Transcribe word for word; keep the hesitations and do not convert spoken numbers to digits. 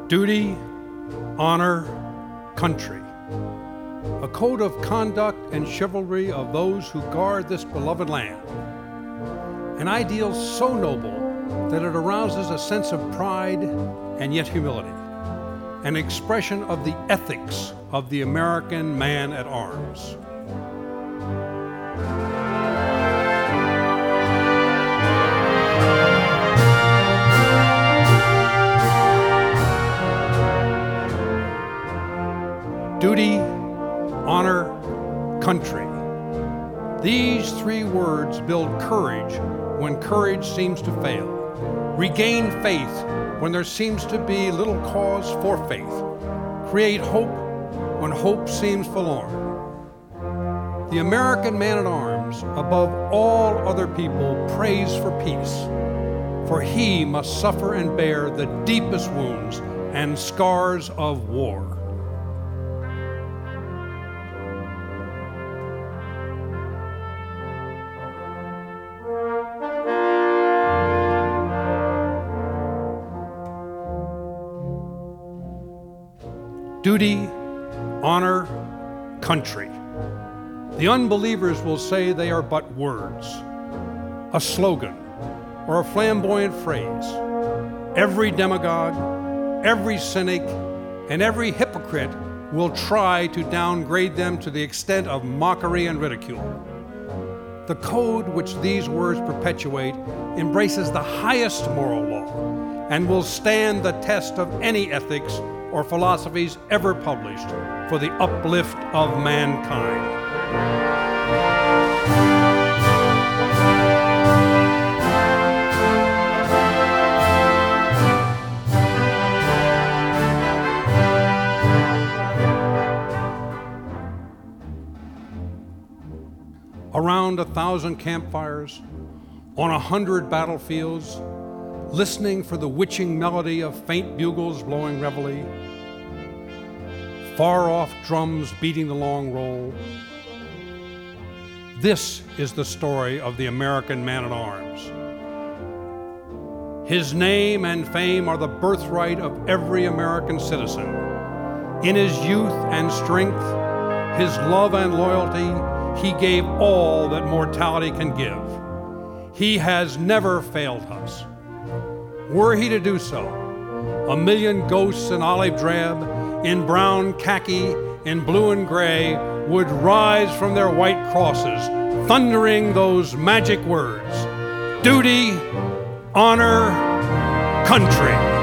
Duty, honor, country. A code of conduct and chivalry of those who guard this beloved land. An ideal so noble that it arouses a sense of pride and yet humility. An expression of the ethics of the American man at arms. Duty, honor, country. These three words build courage when courage seems to fail. Regain faith when there seems to be little cause for faith. Create hope when hope seems forlorn. The American man at arms, above all other people, prays for peace, for he must suffer and bear the deepest wounds and scars of war. Duty, honor, country. The unbelievers will say they are but words, a slogan, or a flamboyant phrase. Every demagogue, every cynic, and every hypocrite will try to downgrade them to the extent of mockery and ridicule. The code which these words perpetuate embraces the highest moral law and will stand the test of any ethics or philosophies ever published for the uplift of mankind. Around a thousand campfires, on a hundred battlefields, listening for the witching melody of faint bugles blowing reveille, far-off drums beating the long roll. This is the story of the American man at arms. His name and fame are the birthright of every American citizen. In his youth and strength, his love and loyalty, he gave all that mortality can give. He has never failed us. Were he to do so, a million ghosts in olive drab, in brown khaki, in blue and gray, would rise from their white crosses, thundering those magic words: duty, honor, country.